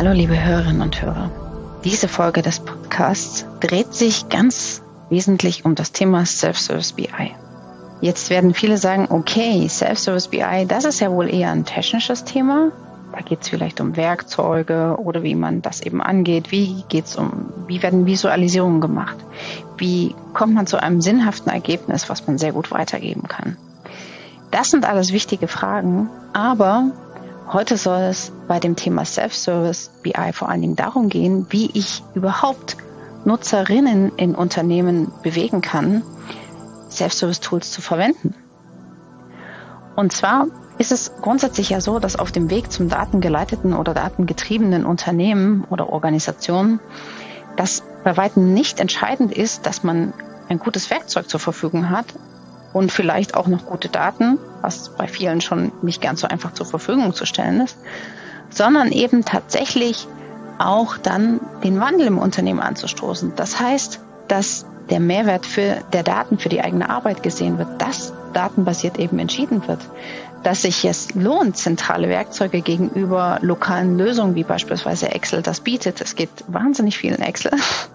Hallo liebe Hörerinnen und Hörer. Diese Folge des Podcasts dreht sich ganz wesentlich um das Thema Self-Service BI. Jetzt werden viele sagen, okay, Self-Service BI, das ist ja wohl eher ein technisches Thema. Da geht es vielleicht um Werkzeuge oder wie man das eben angeht. Wie werden Visualisierungen gemacht? Wie kommt man zu einem sinnhaften Ergebnis, was man sehr gut weitergeben kann? Das sind alles wichtige Fragen, aber heute soll es bei dem Thema Self-Service BI vor allen Dingen darum gehen, wie ich überhaupt Nutzerinnen in Unternehmen bewegen kann, Self-Service-Tools zu verwenden. Und zwar ist es grundsätzlich ja so, dass auf dem Weg zum datengeleiteten oder datengetriebenen Unternehmen oder Organisationen das bei weitem nicht entscheidend ist, dass man ein gutes Werkzeug zur Verfügung hat und vielleicht auch noch gute Daten, was bei vielen schon nicht ganz so einfach zur Verfügung zu stellen ist, sondern eben tatsächlich auch dann den Wandel im Unternehmen anzustoßen. Das heißt, dass der Mehrwert der Daten für die eigene Arbeit gesehen wird, dass datenbasiert eben entschieden wird, dass sich es lohnt, zentrale Werkzeuge gegenüber lokalen Lösungen, wie beispielsweise Excel das bietet. Es geht wahnsinnig viel in Excel.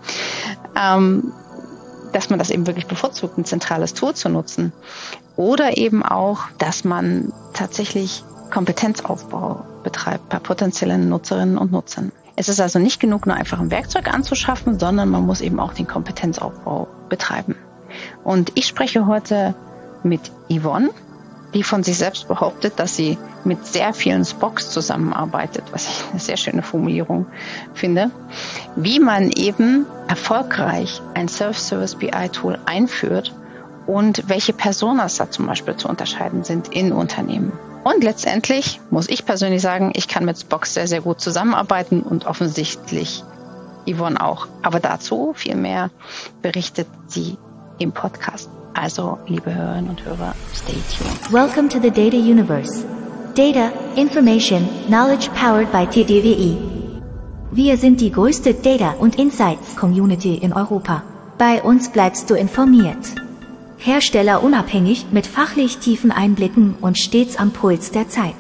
Dass man das eben wirklich bevorzugt, ein zentrales Tool zu nutzen. Oder eben auch, dass man tatsächlich Kompetenzaufbau betreibt bei potenziellen Nutzerinnen und Nutzern. Es ist also nicht genug, nur einfach ein Werkzeug anzuschaffen, sondern man muss eben auch den Kompetenzaufbau betreiben. Und ich spreche heute mit Yvonne, die von sich selbst behauptet, dass sie mit sehr vielen Spocks zusammenarbeitet, was ich eine sehr schöne Formulierung finde, wie man eben erfolgreich ein Self-Service BI-Tool einführt und welche Personas da zum Beispiel zu unterscheiden sind in Unternehmen. Und letztendlich muss ich persönlich sagen, ich kann mit Spocks sehr, sehr gut zusammenarbeiten und offensichtlich Yvonne auch. Aber dazu viel mehr berichtet sie im Podcast. Also, liebe Hörerinnen und Hörer, stay tuned. Welcome to the Data Universe. Data, Information, Knowledge powered by TDWI. Wir sind die größte Data- und Insights-Community in Europa. Bei uns bleibst du informiert. Hersteller unabhängig mit fachlich tiefen Einblicken und stets am Puls der Zeit.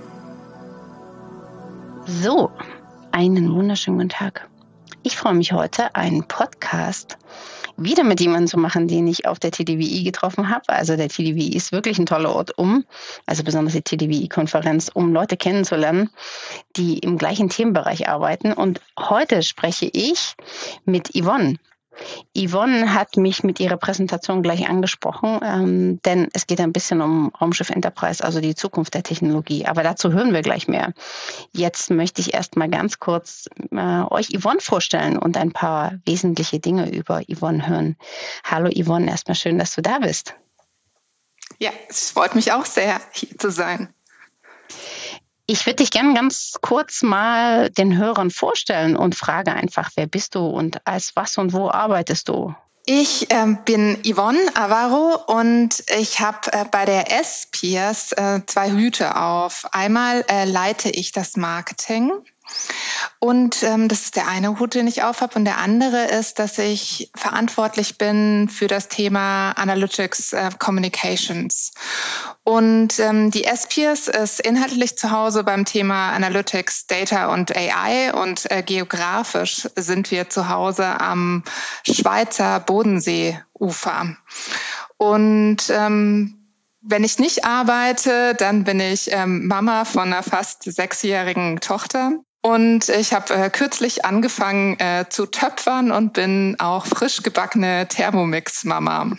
So, einen wunderschönen guten Tag. Ich freue mich heute, einen Podcast wieder mit jemandem zu machen, den ich auf der TDWI getroffen habe. Also der TDWI ist wirklich ein toller Ort, also besonders die TDWI-Konferenz, um Leute kennenzulernen, die im gleichen Themenbereich arbeiten. Und heute spreche ich mit Yvonne. Yvonne hat mich mit ihrer Präsentation gleich angesprochen, denn es geht ein bisschen um Raumschiff Enterprise, also die Zukunft der Technologie. Aber dazu hören wir gleich mehr. Jetzt möchte ich erst mal ganz kurz euch Yvonne vorstellen und ein paar wesentliche Dinge über Yvonne hören. Hallo Yvonne, erstmal schön, dass du da bist. Ja, es freut mich auch sehr, hier zu sein. Ich würde dich gerne ganz kurz mal den Hörern vorstellen und frage einfach, wer bist du und als was und wo arbeitest du? Ich bin Yvonne Avaro und ich habe bei der S-Peers 2 Hüte auf. Einmal leite ich das Marketing und das ist der eine Hut, den ich auf habe. Und der andere ist, dass ich verantwortlich bin für das Thema Analytics Communications. Und die S-Peers ist inhaltlich zu Hause beim Thema Analytics, Data und AI und geografisch sind wir zu Hause am Schweizer Bodenseeufer. Und wenn ich nicht arbeite, dann bin ich Mama von einer fast 6-jährigen Tochter. Und ich habe kürzlich angefangen zu töpfern und bin auch frisch gebackene Thermomix-Mama.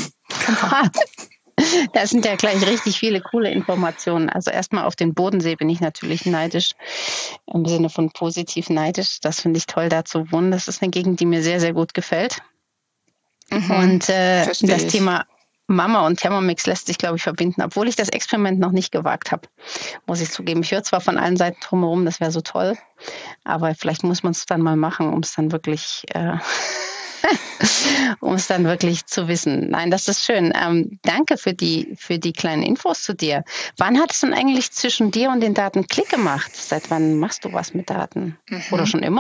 Da sind ja gleich richtig viele coole Informationen. Also erstmal auf den Bodensee bin ich natürlich neidisch, im Sinne von positiv neidisch. Das finde ich toll, da zu wohnen. Das ist eine Gegend, die mir sehr, sehr gut gefällt. Und das Thema Mama und Thermomix lässt sich, glaube ich, verbinden, obwohl ich das Experiment noch nicht gewagt habe, muss ich zugeben. Ich höre zwar von allen Seiten drumherum, das wäre so toll, aber vielleicht muss man es dann mal machen, um es dann wirklich zu wissen. Nein, das ist schön. Danke für die kleinen Infos zu dir. Wann hat es denn eigentlich zwischen dir und den Daten Klick gemacht? Seit wann machst du was mit Daten? Oder schon immer?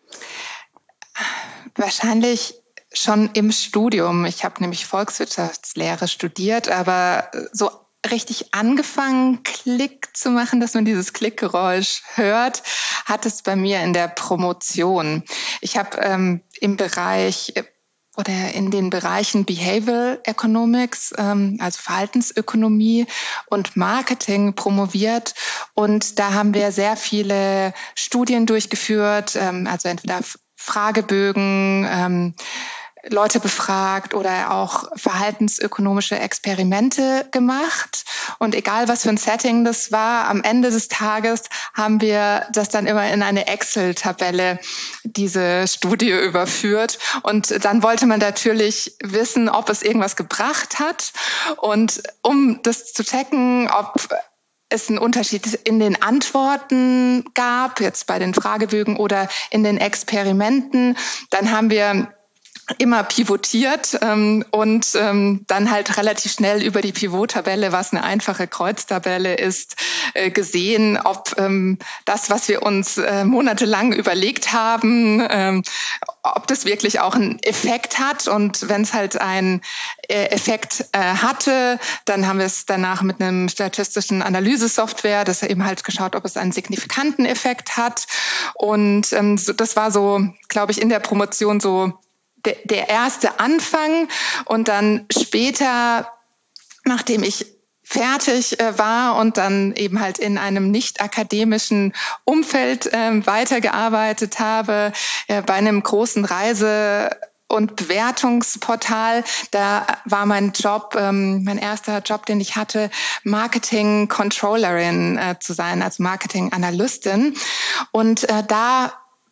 Wahrscheinlich schon im Studium. Ich habe nämlich Volkswirtschaftslehre studiert, aber so richtig angefangen, Klick zu machen, dass man dieses Klickgeräusch hört, hat es bei mir in der Promotion. Ich habe im Bereich oder in den Bereichen Behavioral Economics, also Verhaltensökonomie und Marketing promoviert. Und da haben wir sehr viele Studien durchgeführt, also entweder Fragebögen, Leute befragt oder auch verhaltensökonomische Experimente gemacht. Und egal, was für ein Setting das war, am Ende des Tages haben wir das dann immer in eine Excel-Tabelle, diese Studie überführt. Und dann wollte man natürlich wissen, ob es irgendwas gebracht hat. Und um das zu checken, ob es einen Unterschied in den Antworten gab, jetzt bei den Fragebögen oder in den Experimenten, dann haben wir immer pivotiert und dann halt relativ schnell über die Pivot-Tabelle, was eine einfache Kreuztabelle ist, gesehen, ob das, was wir uns monatelang überlegt haben, ob das wirklich auch einen Effekt hat. Und wenn es halt einen Effekt hatte, dann haben wir es danach mit einem statistischen Analysesoftware, das eben halt geschaut, ob es einen signifikanten Effekt hat. Und das war so, glaube ich, in der Promotion so der erste Anfang. Und dann später, nachdem ich fertig war und dann eben halt in einem nicht akademischen Umfeld weitergearbeitet habe, bei einem großen Reise- und Bewertungsportal, da war mein Job, mein erster Job, den ich hatte, Marketing-Controllerin zu sein, also Marketing-Analystin. Und da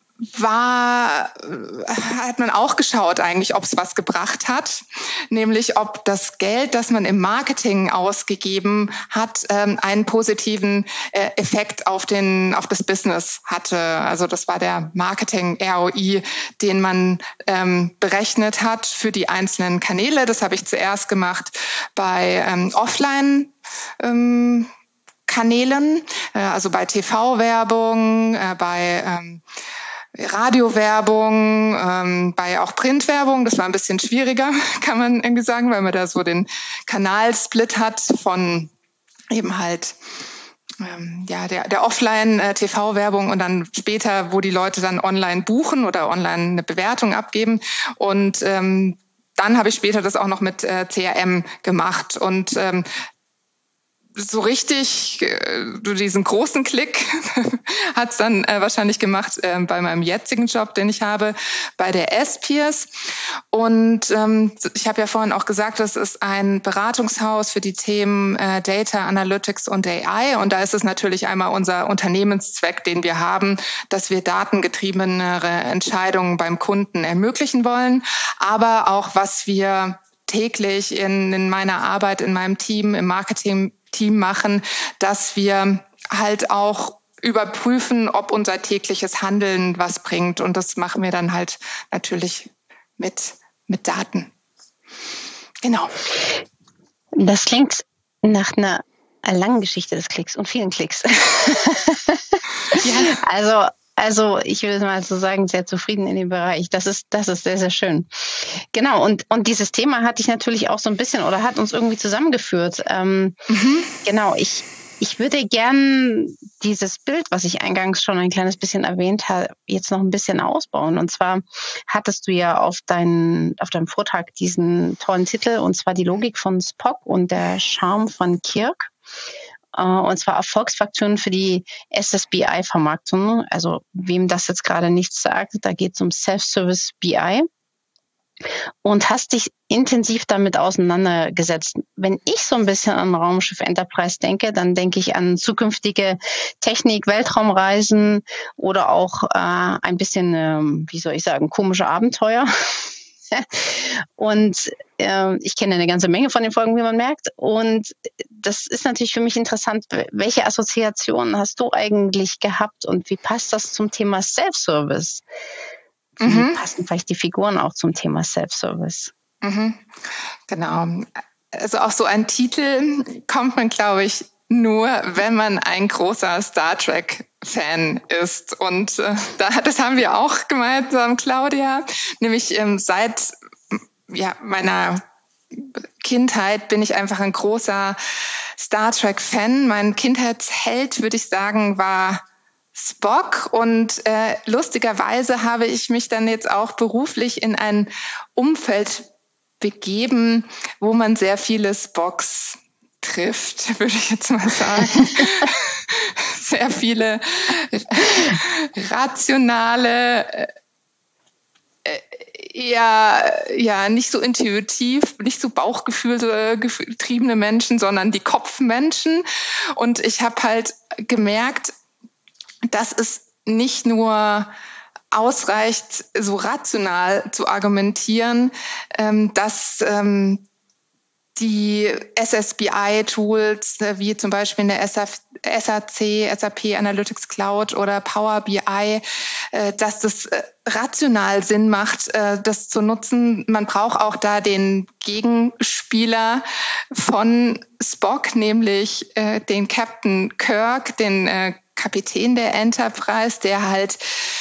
hat man auch geschaut eigentlich, ob es was gebracht hat, nämlich ob das Geld, das man im Marketing ausgegeben hat, einen positiven Effekt auf das Business hatte. Also das war der Marketing-ROI, den man berechnet hat für die einzelnen Kanäle. Das habe ich zuerst gemacht bei Offline Kanälen, also bei TV-Werbung, bei Radiowerbung, bei auch Printwerbung. Das war ein bisschen schwieriger, kann man irgendwie sagen, weil man da so den Kanalsplit hat von eben halt der Offline-TV-Werbung und dann später, wo die Leute dann online buchen oder online eine Bewertung abgeben. Und dann habe ich später das auch noch mit CRM gemacht. Und so richtig diesen großen Klick hat's dann wahrscheinlich gemacht bei meinem jetzigen Job, den ich habe, bei der S-Peers. Und ich habe ja vorhin auch gesagt, das ist ein Beratungshaus für die Themen Data, Analytics und AI. Und da ist es natürlich einmal unser Unternehmenszweck, den wir haben, dass wir datengetriebenere Entscheidungen beim Kunden ermöglichen wollen, aber auch, was wir täglich in meiner Arbeit, in meinem Team, im Marketing-Team machen, dass wir halt auch überprüfen, ob unser tägliches Handeln was bringt. Und das machen wir dann halt natürlich mit Daten. Genau. Das klingt nach einer langen Geschichte des Klicks und vielen Klicks. Ja. Also ich würde mal so sagen, sehr zufrieden in dem Bereich. Das ist sehr, sehr schön. Genau, und dieses Thema hatte ich natürlich auch so ein bisschen oder hat uns irgendwie zusammengeführt. Genau, ich würde gern dieses Bild, was ich eingangs schon ein kleines bisschen erwähnt habe, jetzt noch ein bisschen ausbauen. Und zwar hattest du ja auf deinem Vortrag diesen tollen Titel, und zwar die Logik von Spock und der Charme von Kirk. Und zwar Erfolgsfaktoren für die SSBI-Vermarktung. Also wem das jetzt gerade nichts sagt, da geht es um Self-Service BI. Und hast dich intensiv damit auseinandergesetzt. Wenn ich so ein bisschen an Raumschiff Enterprise denke, dann denke ich an zukünftige Technik, Weltraumreisen oder auch ein bisschen, komische Abenteuer. Und ich kenne eine ganze Menge von den Folgen, wie man merkt. Und das ist natürlich für mich interessant. Welche Assoziationen hast du eigentlich gehabt und wie passt das zum Thema Self-Service? Wie passen vielleicht die Figuren auch zum Thema Self-Service? Genau. Also auf so einen Titel kommt man, glaube ich, nur, wenn man ein großer Star Trek-Fan ist. Und das haben wir auch gemeinsam, Claudia, nämlich seit meiner Kindheit bin ich einfach ein großer Star Trek-Fan. Mein Kindheitsheld, würde ich sagen, war Spock. Und lustigerweise habe ich mich dann jetzt auch beruflich in ein Umfeld begeben, wo man sehr viele Spocks trifft, würde ich jetzt mal sagen. Sehr viele rationale, ja, nicht so intuitiv, nicht so Bauchgefühl getriebene Menschen, sondern die Kopfmenschen. Und ich habe halt gemerkt, dass es nicht nur ausreicht, so rational zu argumentieren, dass die SSBI-Tools, wie zum Beispiel in der SAP Analytics Cloud oder Power BI, dass das rational Sinn macht, das zu nutzen. Man braucht auch da den Gegenspieler von Spock, nämlich den Captain Kirk, den Kapitän der Enterprise, der halt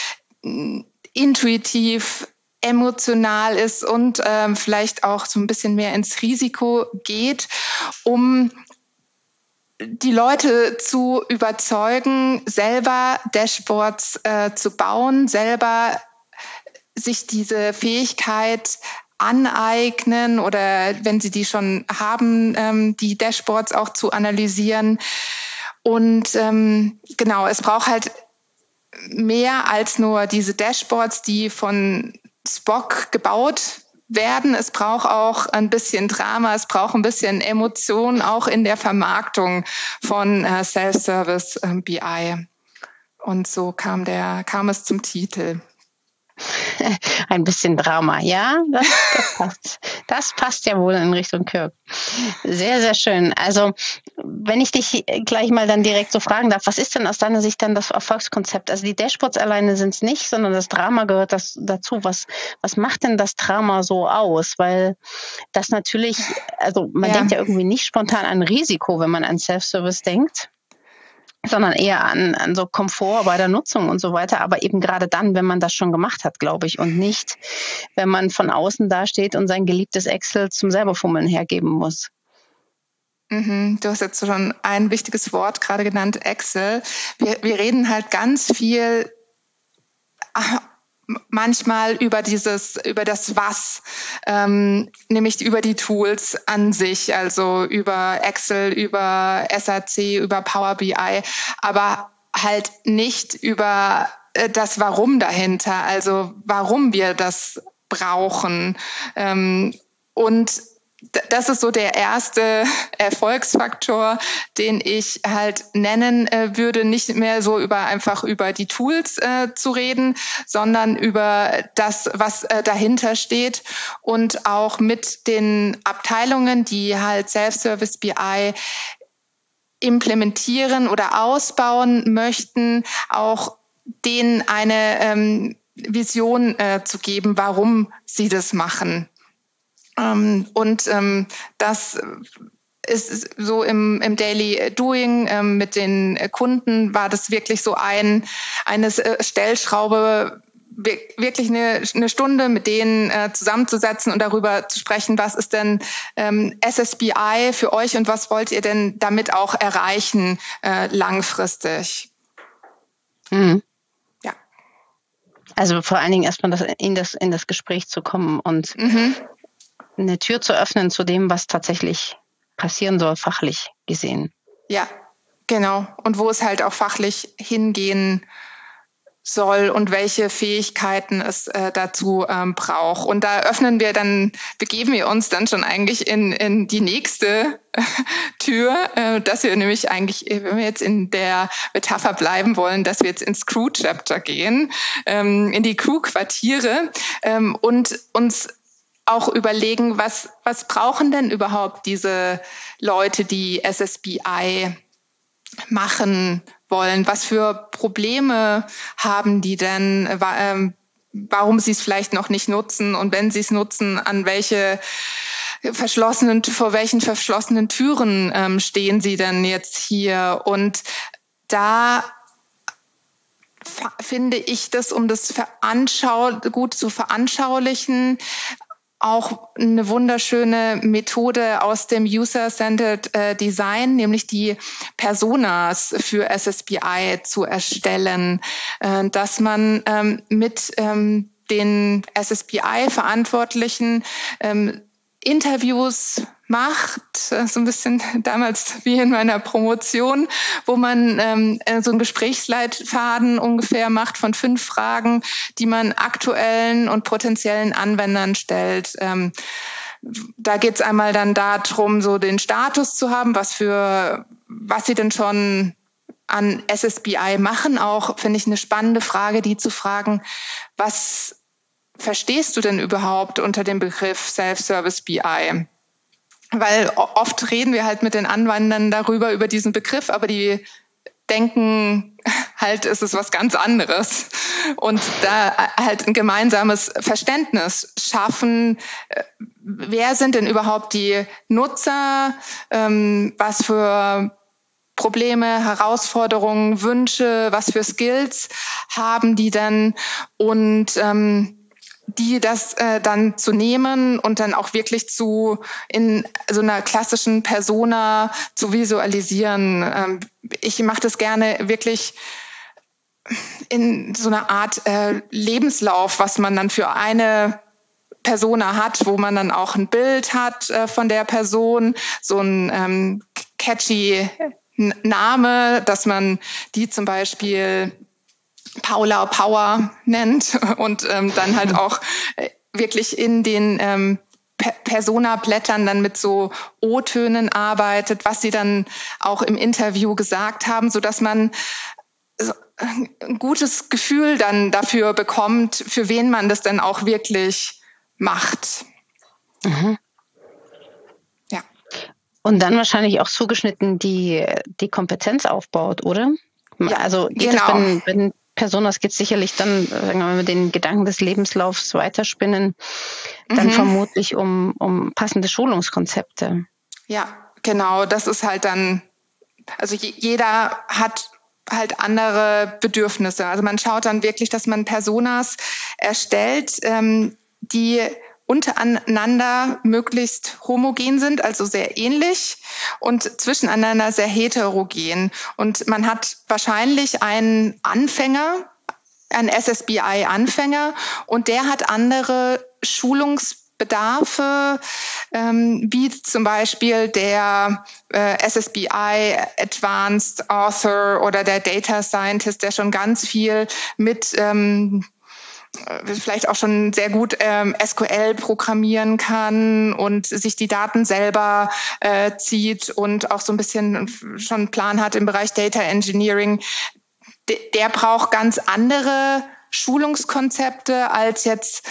intuitiv emotional ist und vielleicht auch so ein bisschen mehr ins Risiko geht, um die Leute zu überzeugen, selber Dashboards zu bauen, selber sich diese Fähigkeit aneignen oder wenn sie die schon haben, die Dashboards auch zu analysieren. Und genau, es braucht halt mehr als nur diese Dashboards, die von Spock gebaut werden. Es braucht auch ein bisschen Drama, es braucht ein bisschen Emotion, auch in der Vermarktung von Self-Service BI. Und so kam es zum Titel. Ein bisschen Drama, ja, das passt. Das passt ja wohl in Richtung Kirk. Sehr, sehr schön. Also, wenn ich dich gleich mal dann direkt so fragen darf, was ist denn aus deiner Sicht dann das Erfolgskonzept? Also die Dashboards alleine sind es nicht, sondern das Drama gehört dazu. Was macht denn das Drama so aus? Weil das natürlich, also man denkt ja irgendwie nicht spontan an Risiko, wenn man an Self-Service denkt, sondern eher an so Komfort bei der Nutzung und so weiter, aber eben gerade dann, wenn man das schon gemacht hat, glaube ich, und nicht, wenn man von außen dasteht und sein geliebtes Excel zum selberfummeln hergeben muss. Du hast jetzt schon ein wichtiges Wort gerade genannt, Excel. Wir reden halt ganz viel manchmal über das Was, nämlich über die Tools an sich, also über Excel, über SAC, über Power BI, aber halt nicht über das Warum dahinter, also warum wir das brauchen. Und das ist so der erste Erfolgsfaktor, den ich halt nennen würde, nicht mehr so einfach über die Tools zu reden, sondern über das, was dahinter steht und auch mit den Abteilungen, die halt Self-Service BI implementieren oder ausbauen möchten, auch denen eine Vision zu geben, warum sie das machen. Das ist so im Daily Doing mit den Kunden war das wirklich so eine Stellschraube, wirklich eine Stunde mit denen zusammenzusetzen und darüber zu sprechen, was ist denn SSBI für euch und was wollt ihr denn damit auch erreichen langfristig? Mhm. Ja. Also vor allen Dingen erstmal in das Gespräch zu kommen und eine Tür zu öffnen zu dem, was tatsächlich passieren soll, fachlich gesehen. Ja, genau. Und wo es halt auch fachlich hingehen soll und welche Fähigkeiten es dazu braucht. Und da begeben wir uns dann schon eigentlich in die nächste Tür, dass wir nämlich eigentlich, wenn wir jetzt in der Metapher bleiben wollen, dass wir jetzt ins Crew-Chapter gehen, in die Crew-Quartiere und uns auch überlegen, was brauchen denn überhaupt diese Leute, die SSBI machen wollen? Was für Probleme haben die denn? Warum sie es vielleicht noch nicht nutzen? Und wenn sie es nutzen, vor welchen verschlossenen Türen stehen sie denn jetzt hier? Und da finde ich das, um das gut zu veranschaulichen, auch eine wunderschöne Methode aus dem User-Centered Design, nämlich die Personas für SSBI zu erstellen, dass man mit den SSBI-Verantwortlichen Interviews macht, so ein bisschen damals wie in meiner Promotion, wo man so einen Gesprächsleitfaden ungefähr macht von 5 Fragen, die man aktuellen und potenziellen Anwendern stellt. Da geht es einmal dann darum, so den Status zu haben, was sie denn schon an SSBI machen. Auch finde ich eine spannende Frage, die zu fragen, was verstehst du denn überhaupt unter dem Begriff Self-Service BI? Weil oft reden wir halt mit den Anwendern über diesen Begriff, aber die denken halt, es ist was ganz anderes. Und da halt ein gemeinsames Verständnis schaffen, wer sind denn überhaupt die Nutzer, was für Probleme, Herausforderungen, Wünsche, was für Skills haben die denn, und die das dann zu nehmen und dann auch wirklich in so einer klassischen Persona zu visualisieren. Ich mache das gerne wirklich in so einer Art Lebenslauf, was man dann für eine Persona hat, wo man dann auch ein Bild hat von der Person, so ein catchy Name, dass man die zum Beispiel Paula Power nennt und dann halt auch wirklich in den Persona-Blättern dann mit so O-Tönen arbeitet, was sie dann auch im Interview gesagt haben, so dass man ein gutes Gefühl dann dafür bekommt, für wen man das dann auch wirklich macht. Mhm. Ja. Und dann wahrscheinlich auch zugeschnitten die Kompetenz aufbaut, oder? Ja, also geht es, wenn Personas geht sicherlich dann, sagen wir mal, mit den Gedanken des Lebenslaufs weiterspinnen, dann vermutlich um passende Schulungskonzepte. Ja, genau. Das ist halt dann, also jeder hat halt andere Bedürfnisse. Also man schaut dann wirklich, dass man Personas erstellt, die untereinander möglichst homogen sind, also sehr ähnlich, und zwischeneinander sehr heterogen. Und man hat wahrscheinlich einen Anfänger, einen SSBI-Anfänger, und der hat andere Schulungsbedarfe, wie zum Beispiel der SSBI Advanced Author oder der Data Scientist, der schon ganz viel mit vielleicht auch schon sehr gut SQL programmieren kann und sich die Daten selber zieht und auch so ein bisschen schon einen Plan hat im Bereich Data Engineering. Der braucht ganz andere Schulungskonzepte als jetzt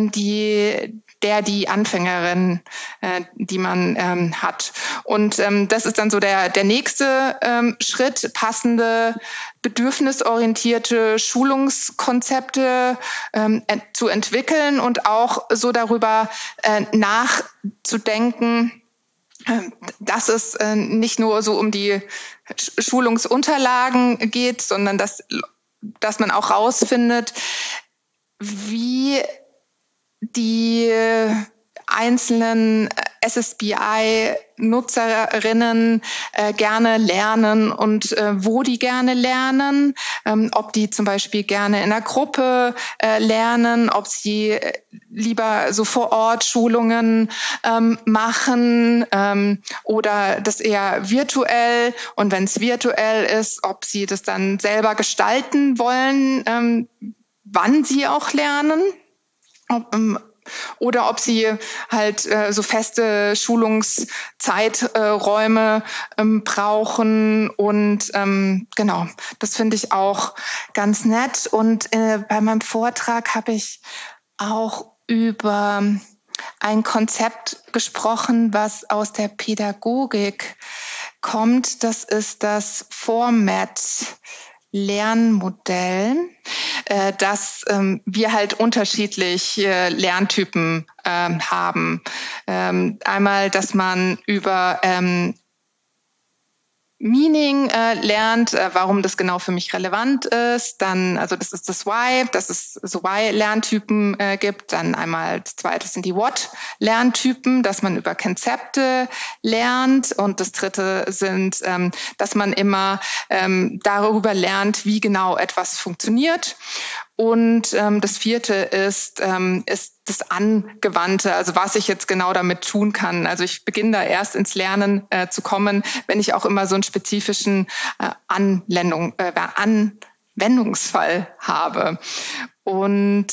die Anfängerin, die man hat. Und das ist dann so der nächste Schritt, passende bedürfnisorientierte Schulungskonzepte zu entwickeln und auch so darüber nachzudenken, dass es nicht nur so um die Schulungsunterlagen geht, sondern dass man auch rausfindet, wie die einzelnen SSBI-Nutzerinnen gerne lernen und wo die gerne lernen, ob die zum Beispiel gerne in einer Gruppe lernen, ob sie lieber so vor Ort Schulungen machen oder das eher virtuell, und wenn es virtuell ist, ob sie das dann selber gestalten wollen, wann sie auch lernen. Oder ob sie halt so feste Schulungszeiträume brauchen. Und genau, das finde ich auch ganz nett. Und bei meinem Vortrag habe ich auch über ein Konzept gesprochen, was aus der Pädagogik kommt. Das ist das Format-Lernmodell, dass wir halt unterschiedliche Lerntypen haben. Einmal, dass man über Meaning lernt, warum das genau für mich relevant ist. Dann, also das ist das Why, dass es so Why-Lerntypen gibt. Dann einmal das zweite sind die What-Lerntypen, dass man über Konzepte lernt. Und das dritte sind, dass man immer darüber lernt, wie genau etwas funktioniert. Und das vierte ist das Angewandte, also was ich jetzt genau damit tun kann. Also ich beginne da erst ins Lernen zu kommen, wenn ich auch immer so einen spezifischen Anwendungsfall habe. Und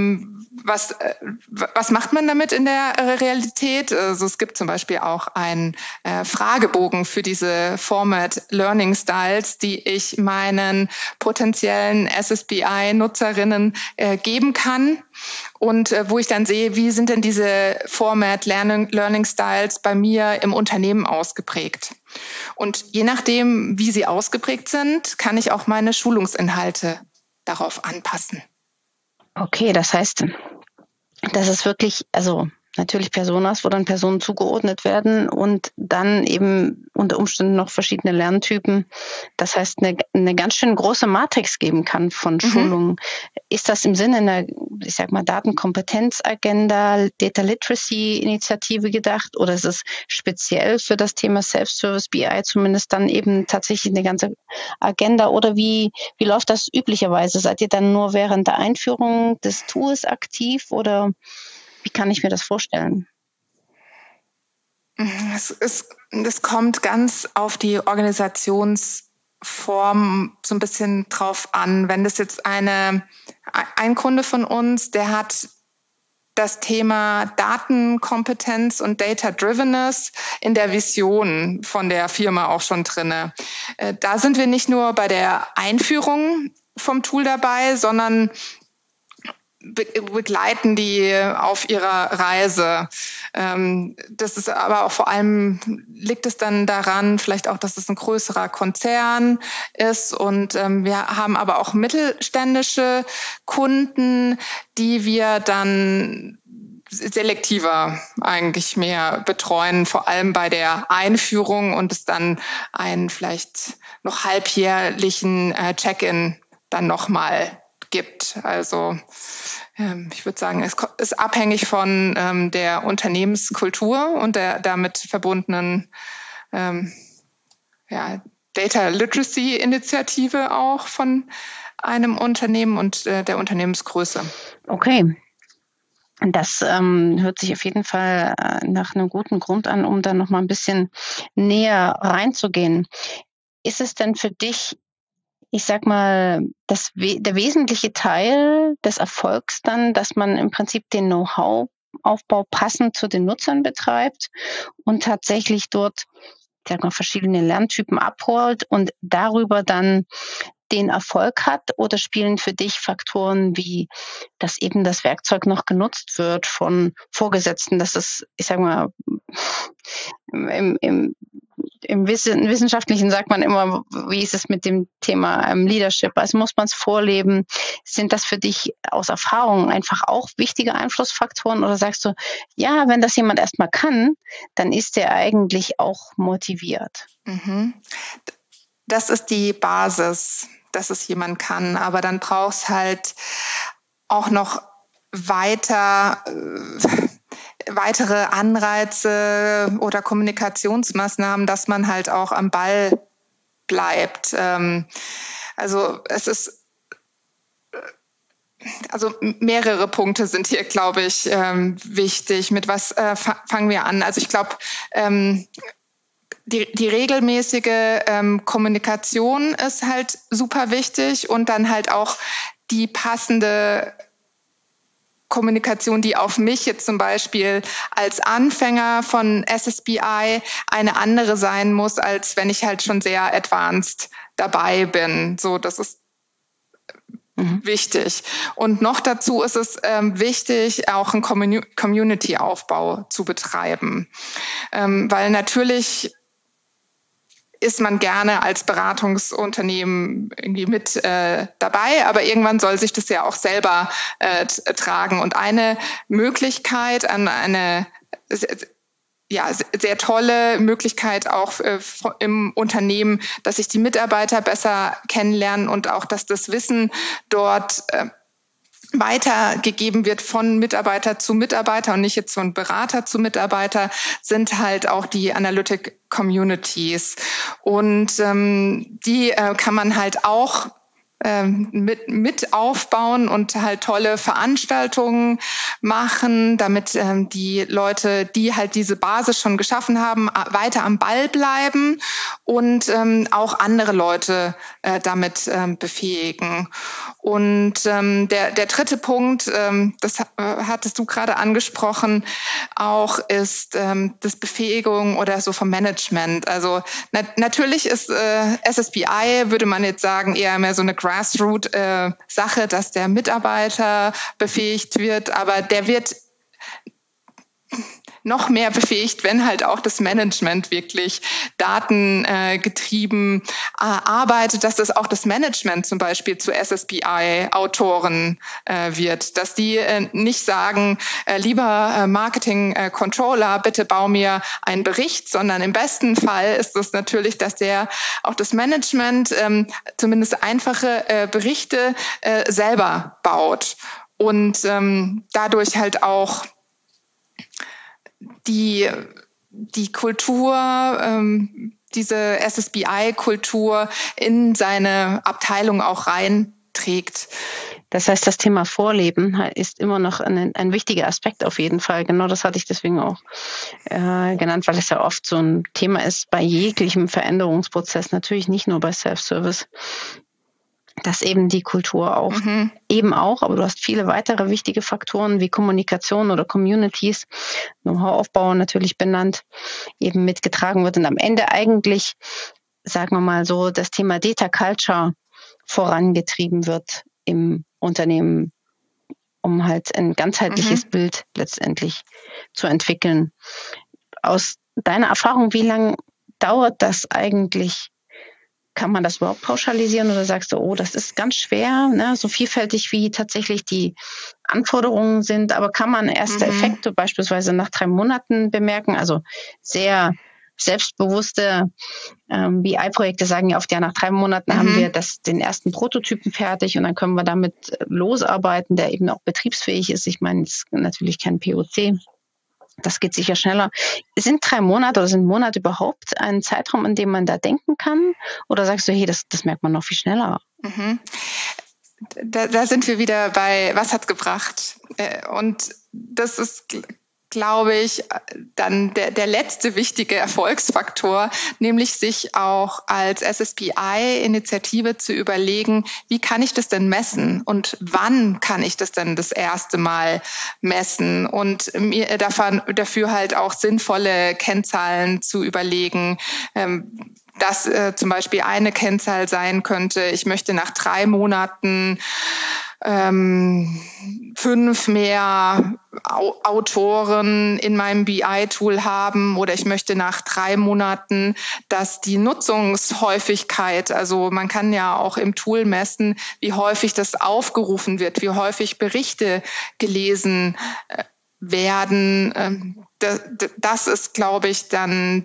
was macht man damit in der Realität? Also es gibt zum Beispiel auch einen Fragebogen für diese Format Learning Styles, die ich meinen potenziellen SSBI-Nutzerinnen geben kann. Und wo ich dann sehe, wie sind denn diese Format Learning Styles bei mir im Unternehmen ausgeprägt. Und je nachdem, wie sie ausgeprägt sind, kann ich auch meine Schulungsinhalte darauf anpassen. Okay, das heißt, das ist wirklich, also natürlich Personas, wo dann Personen zugeordnet werden und dann eben unter Umständen noch verschiedene Lerntypen. Das heißt, eine ganz schön große Matrix geben kann von Schulungen. Ist das im Sinne einer, ich sag mal, Datenkompetenzagenda, Data Literacy Initiative gedacht oder ist es speziell für das Thema Self-Service BI zumindest dann eben tatsächlich eine ganze Agenda oder wie läuft das üblicherweise? Seid ihr dann nur während der Einführung des Tools aktiv oder wie kann ich mir das vorstellen? Es kommt ganz auf die Organisationsform so ein bisschen drauf an. Wenn das jetzt ein Kunde von uns, der hat das Thema Datenkompetenz und Data-Drivenness in der Vision von der Firma auch schon drinne. Da sind wir nicht nur bei der Einführung vom Tool dabei, sondern begleiten die auf ihrer Reise. Das ist aber auch vor allem, liegt es dann daran, vielleicht auch, dass es ein größerer Konzern ist und wir haben aber auch mittelständische Kunden, die wir dann selektiver eigentlich mehr betreuen, vor allem bei der Einführung und es dann einen vielleicht noch halbjährlichen Check-in dann nochmal gibt. Also ich würde sagen, es ist abhängig von der Unternehmenskultur und der damit verbundenen Data Literacy Initiative auch von einem Unternehmen und der Unternehmensgröße. Okay. Das hört sich auf jeden Fall nach einem guten Grund an, um da noch mal ein bisschen näher reinzugehen. Ist es denn für dich, ich sag mal, der wesentliche Teil des Erfolgs dann, dass man im Prinzip den Know-how-Aufbau passend zu den Nutzern betreibt und tatsächlich dort, ich sag mal, verschiedene Lerntypen abholt und darüber dann den Erfolg hat, oder spielen für dich Faktoren wie, dass eben das Werkzeug noch genutzt wird von Vorgesetzten, dass es, ich sag mal, im Wissenschaftlichen sagt man immer, wie ist es mit dem Thema Leadership? Also muss man es vorleben? Sind das für dich aus Erfahrung einfach auch wichtige Einflussfaktoren oder sagst du, ja, wenn das jemand erstmal kann, dann ist der eigentlich auch motiviert? Das ist die Basis, dass es jemand kann, aber dann braucht es halt auch noch weitere Anreize oder Kommunikationsmaßnahmen, dass man halt auch am Ball bleibt. Also mehrere Punkte sind hier, glaube ich, wichtig. Mit was fangen wir an? Also ich glaube, die regelmäßige Kommunikation ist halt super wichtig und dann halt auch die passende Kommunikation, die auf mich jetzt zum Beispiel als Anfänger von SSBI eine andere sein muss, als wenn ich halt schon sehr advanced dabei bin. So, das ist wichtig. Und noch dazu ist es wichtig, auch einen Community-Aufbau zu betreiben. Weil natürlich ist man gerne als Beratungsunternehmen irgendwie mit dabei, aber irgendwann soll sich das ja auch selber tragen. Und eine Möglichkeit, ja, sehr tolle Möglichkeit auch im Unternehmen, dass sich die Mitarbeiter besser kennenlernen und auch, dass das Wissen dort weitergegeben wird von Mitarbeiter zu Mitarbeiter und nicht jetzt von Berater zu Mitarbeiter, sind halt auch die Analytic Communities. Und die kann man halt auch mit aufbauen und halt tolle Veranstaltungen machen, damit die Leute, die halt diese Basis schon geschaffen haben, weiter am Ball bleiben und auch andere Leute damit befähigen. Und der dritte Punkt, das hattest du gerade angesprochen, auch ist das Befähigung oder so vom Management. Also natürlich ist SSBI, würde man jetzt sagen, eher mehr so eine Grassroot-Sache, dass der Mitarbeiter befähigt wird, aber der wird noch mehr befähigt, wenn halt auch das Management wirklich datengetrieben arbeitet, dass das auch das Management zum Beispiel zu SSBI-Autoren wird, dass die nicht sagen, lieber Marketing-Controller, bitte bau mir einen Bericht, sondern im besten Fall ist es natürlich, dass der auch das Management zumindest einfache Berichte selber baut und dadurch halt auch die Kultur, diese SSBI-Kultur in seine Abteilung auch reinträgt. Das heißt, das Thema Vorleben ist immer noch ein wichtiger Aspekt auf jeden Fall. Genau das hatte ich deswegen auch genannt, weil es ja oft so ein Thema ist bei jeglichem Veränderungsprozess, natürlich nicht nur bei Self-Service, dass eben die Kultur auch eben auch, aber du hast viele weitere wichtige Faktoren wie Kommunikation oder Communities, Know-how-Aufbau natürlich benannt, eben mitgetragen wird und am Ende eigentlich, sagen wir mal so, das Thema Data Culture vorangetrieben wird im Unternehmen, um halt ein ganzheitliches Bild letztendlich zu entwickeln. Aus deiner Erfahrung, wie lange dauert das eigentlich? Kann man das überhaupt pauschalisieren oder sagst du, oh, das ist ganz schwer, ne? So vielfältig wie tatsächlich die Anforderungen sind, aber kann man erste Effekte beispielsweise nach 3 Monaten bemerken? Also sehr selbstbewusste BI-Projekte sagen ja oft, ja, nach 3 Monaten haben wir den ersten Prototypen fertig und dann können wir damit losarbeiten, der eben auch betriebsfähig ist. Ich meine, es ist natürlich kein POC. Das geht sicher schneller. Sind 3 Monate oder sind Monate überhaupt ein Zeitraum, in dem man da denken kann? Oder sagst du, hey, das merkt man noch viel schneller? Da sind wir wieder bei, was hat's gebracht? Und das ist, glaube ich, dann der letzte wichtige Erfolgsfaktor, nämlich sich auch als SSBI-Initiative zu überlegen, wie kann ich das denn messen und wann kann ich das denn das erste Mal messen und mir dafür halt auch sinnvolle Kennzahlen zu überlegen, dass zum Beispiel eine Kennzahl sein könnte, ich möchte nach 3 Monaten 5 mehr Autoren in meinem BI-Tool haben oder ich möchte nach 3 Monaten, dass die Nutzungshäufigkeit, also man kann ja auch im Tool messen, wie häufig das aufgerufen wird, wie häufig Berichte gelesen werden. Das ist, glaube ich, dann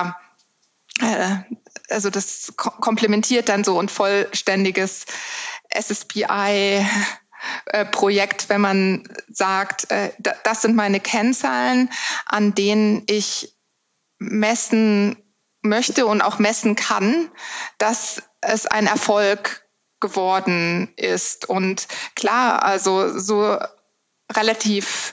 also das komplementiert dann so ein vollständiges SSBI-Projekt, wenn man sagt, das sind meine Kennzahlen, an denen ich messen möchte und auch messen kann, dass es ein Erfolg geworden ist. Und klar, also so relativ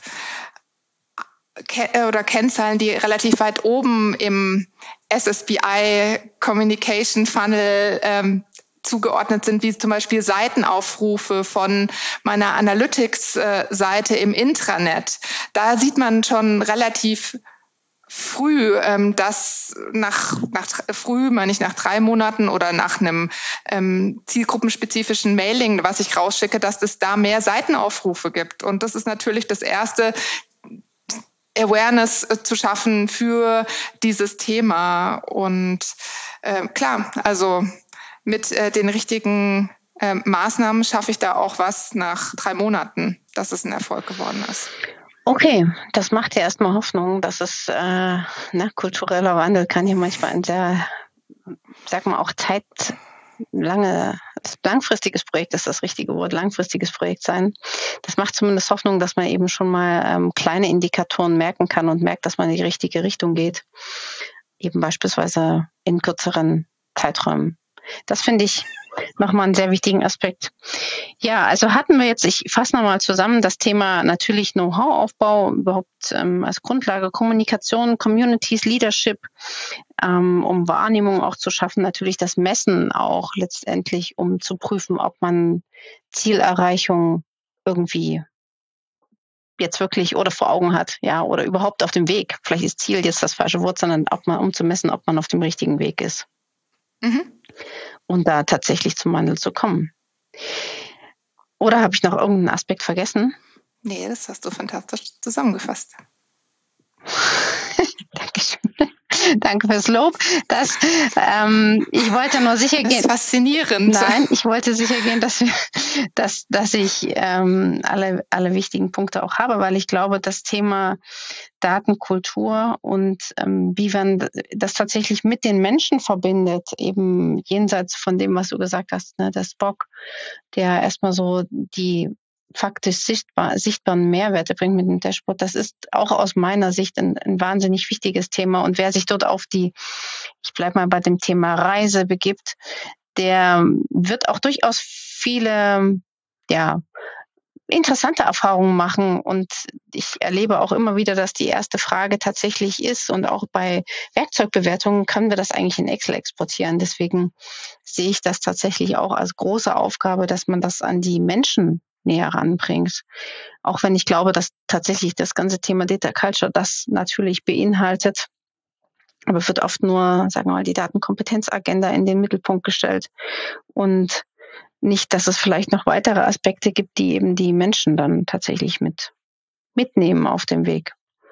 oder Kennzahlen, die relativ weit oben im SSBI Communication Funnel zugeordnet sind, wie zum Beispiel Seitenaufrufe von meiner Analytics-Seite im Intranet. Da sieht man schon relativ früh, dass nach 3 Monaten oder nach einem zielgruppenspezifischen Mailing, was ich rausschicke, dass es da mehr Seitenaufrufe gibt. Und das ist natürlich das erste, Awareness zu schaffen für dieses Thema. Und klar, also mit den richtigen Maßnahmen schaffe ich da auch was nach 3 Monaten, dass es ein Erfolg geworden ist. Okay, das macht ja erstmal Hoffnung, dass es, kultureller Wandel kann ja manchmal ein sehr, sag mal, auch langfristiges Projekt ist das richtige Wort, langfristiges Projekt sein. Das macht zumindest Hoffnung, dass man eben schon mal kleine Indikatoren merken kann und merkt, dass man in die richtige Richtung geht. Eben beispielsweise in kürzeren Zeiträumen. Das finde ich nochmal einen sehr wichtigen Aspekt. Ja, also hatten wir jetzt, ich fasse nochmal zusammen, das Thema natürlich Know-how-Aufbau, überhaupt als Grundlage Kommunikation, Communities, Leadership, um Wahrnehmung auch zu schaffen, natürlich das Messen auch letztendlich, um zu prüfen, ob man Zielerreichung irgendwie jetzt wirklich oder vor Augen hat, ja, oder überhaupt auf dem Weg. Vielleicht ist Ziel jetzt das falsche Wort, sondern um zu messen, ob man auf dem richtigen Weg ist. Und da tatsächlich zum Wandel zu kommen. Oder habe ich noch irgendeinen Aspekt vergessen? Nee, das hast du fantastisch zusammengefasst. Dankeschön. Danke fürs Lob. Ich wollte nur sicher gehen. Das ist faszinierend. Nein, ich wollte sicher gehen, dass ich alle wichtigen Punkte auch habe, weil ich glaube, das Thema Datenkultur und wie man das tatsächlich mit den Menschen verbindet, eben jenseits von dem, was du gesagt hast, ne, der Spock, der erstmal so die faktisch sichtbaren Mehrwerte bringt mit dem Dashboard. Das ist auch aus meiner Sicht ein wahnsinnig wichtiges Thema. Und wer sich dort ich bleibe mal bei dem Thema Reise begibt, der wird auch durchaus viele, interessante Erfahrungen machen. Und ich erlebe auch immer wieder, dass die erste Frage tatsächlich ist, und auch bei Werkzeugbewertungen können wir das eigentlich in Excel exportieren. Deswegen sehe ich das tatsächlich auch als große Aufgabe, dass man das an die Menschen näher ranbringt. Auch wenn ich glaube, dass tatsächlich das ganze Thema Data Culture das natürlich beinhaltet. Aber es wird oft nur, sagen wir mal, die Datenkompetenzagenda in den Mittelpunkt gestellt und nicht, dass es vielleicht noch weitere Aspekte gibt, die eben die Menschen dann tatsächlich mitnehmen auf dem Weg.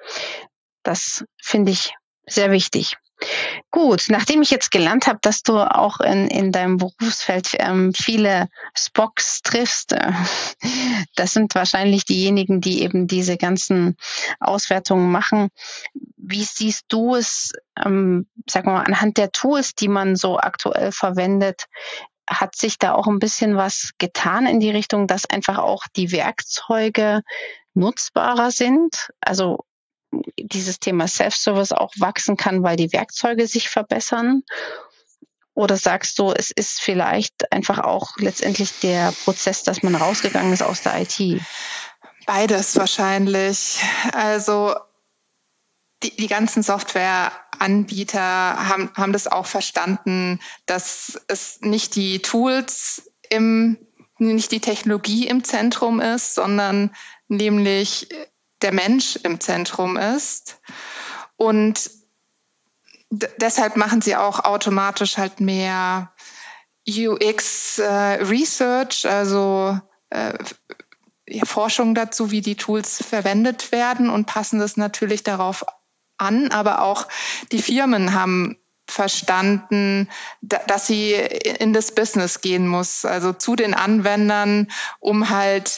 Das finde ich sehr wichtig. Gut, nachdem ich jetzt gelernt habe, dass du auch in deinem Berufsfeld viele Spocks triffst, das sind wahrscheinlich diejenigen, die eben diese ganzen Auswertungen machen. Wie siehst du es, sagen wir mal, anhand der Tools, die man so aktuell verwendet? Hat sich da auch ein bisschen was getan in die Richtung, dass einfach auch die Werkzeuge nutzbarer sind? Also dieses Thema Self-Service auch wachsen kann, weil die Werkzeuge sich verbessern? Oder sagst du, es ist vielleicht einfach auch letztendlich der Prozess, dass man rausgegangen ist aus der IT? Beides wahrscheinlich. Also die ganzen Softwareanbieter haben das auch verstanden, dass es nicht die Tools nicht die Technologie im Zentrum ist, sondern nämlich der Mensch im Zentrum ist. Und deshalb machen sie auch automatisch halt mehr UX Research, also Forschung dazu, wie die Tools verwendet werden, und passen das natürlich darauf an. Aber auch die Firmen haben verstanden, dass sie in das Business gehen muss, also zu den Anwendern, um halt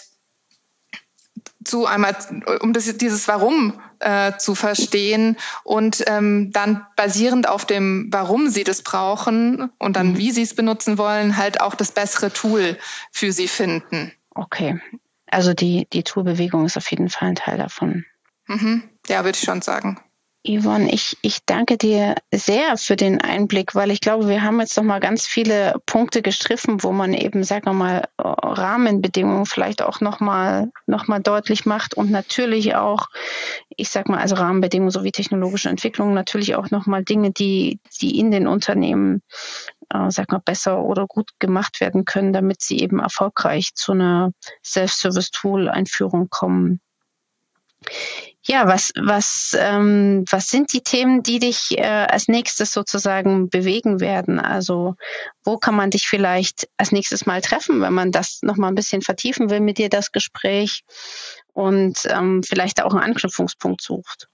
dieses Warum zu verstehen und dann basierend auf dem, warum sie das brauchen und dann, wie sie es benutzen wollen, halt auch das bessere Tool für sie finden. Okay, also die Toolbewegung ist auf jeden Fall ein Teil davon. Ja, würde ich schon sagen. Yvonne, ich danke dir sehr für den Einblick, weil ich glaube, wir haben jetzt noch mal ganz viele Punkte gestriffen, wo man eben, sagen wir mal, Rahmenbedingungen vielleicht auch noch mal deutlich macht und natürlich auch, ich sag mal, also Rahmenbedingungen sowie technologische Entwicklung, natürlich auch noch mal Dinge, die in den Unternehmen, sag mal, besser oder gut gemacht werden können, damit sie eben erfolgreich zu einer Self-Service-Tool-Einführung kommen. Ja, was sind die Themen, die dich als nächstes sozusagen bewegen werden? Also wo kann man dich vielleicht als nächstes mal treffen, wenn man das noch mal ein bisschen vertiefen will mit dir, das Gespräch, und vielleicht auch einen Anknüpfungspunkt sucht?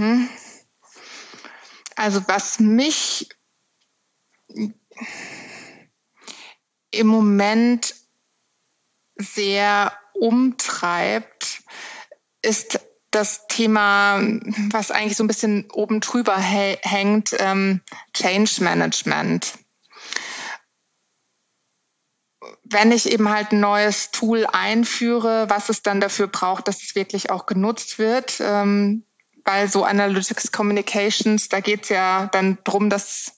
Also was mich im Moment sehr umtreibt, ist das Thema, was eigentlich so ein bisschen oben drüber hängt, Change Management. Wenn ich eben halt ein neues Tool einführe, was es dann dafür braucht, dass es wirklich auch genutzt wird, weil so Analytics Communications, da geht es ja dann drum, dass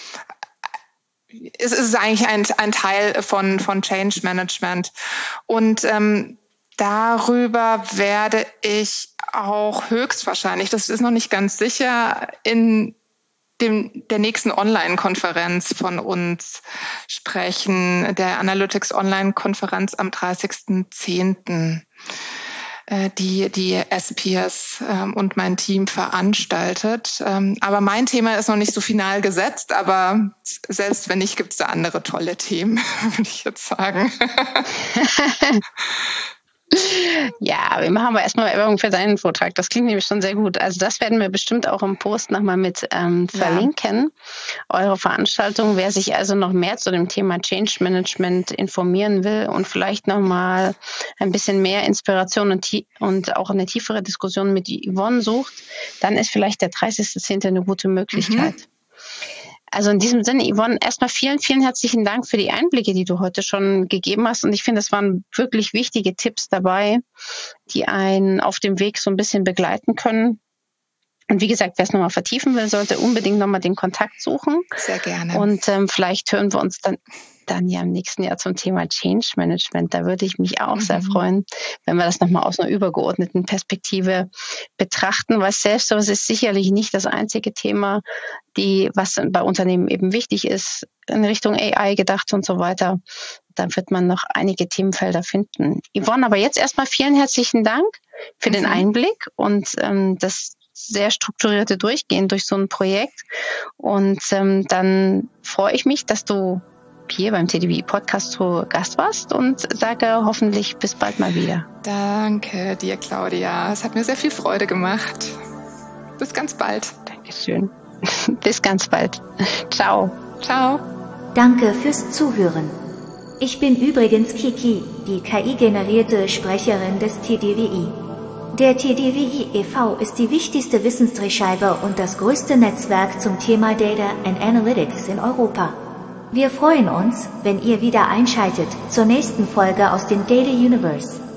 es ist eigentlich ein Teil von Change Management. Und darüber werde ich auch höchstwahrscheinlich, das ist noch nicht ganz sicher, in der nächsten Online-Konferenz von uns sprechen, der Analytics Online-Konferenz am 30.10., die SPS und mein Team veranstaltet. Aber mein Thema ist noch nicht so final gesetzt, aber selbst wenn nicht, gibt es da andere tolle Themen, würde ich jetzt sagen. Ja, wir machen aber erstmal Werbung für deinen Vortrag. Das klingt nämlich schon sehr gut. Also das werden wir bestimmt auch im Post nochmal mit verlinken, eure Veranstaltung. Wer sich also noch mehr zu dem Thema Change Management informieren will und vielleicht nochmal ein bisschen mehr Inspiration und auch eine tiefere Diskussion mit Yvonne sucht, dann ist vielleicht der 30.10. eine gute Möglichkeit. Also in diesem Sinne, Yvonne, erstmal vielen, vielen herzlichen Dank für die Einblicke, die du heute schon gegeben hast. Und ich finde, es waren wirklich wichtige Tipps dabei, die einen auf dem Weg so ein bisschen begleiten können. Und wie gesagt, wer es nochmal vertiefen will, sollte unbedingt nochmal den Kontakt suchen. Sehr gerne. Und vielleicht hören wir uns dann ja im nächsten Jahr zum Thema Change Management. Da würde ich mich auch sehr freuen, wenn wir das nochmal aus einer übergeordneten Perspektive betrachten, weil Self-Service ist sicherlich nicht das einzige Thema, was bei Unternehmen eben wichtig ist, in Richtung AI gedacht und so weiter. Da wird man noch einige Themenfelder finden. Yvonne, aber jetzt erstmal vielen herzlichen Dank für den Einblick und das sehr strukturierte Durchgehen durch so ein Projekt. Und dann freue ich mich, dass du hier beim TDWI-Podcast zu Gast warst und sage hoffentlich bis bald mal wieder. Danke dir, Claudia. Es hat mir sehr viel Freude gemacht. Bis ganz bald. Dankeschön. Bis ganz bald. Ciao. Ciao. Danke fürs Zuhören. Ich bin übrigens Kiki, die KI-generierte Sprecherin des TDWI. Der TDWI e.V. ist die wichtigste Wissensträgerscheibe und das größte Netzwerk zum Thema Data and Analytics in Europa. Wir freuen uns, wenn ihr wieder einschaltet zur nächsten Folge aus dem Data Universe.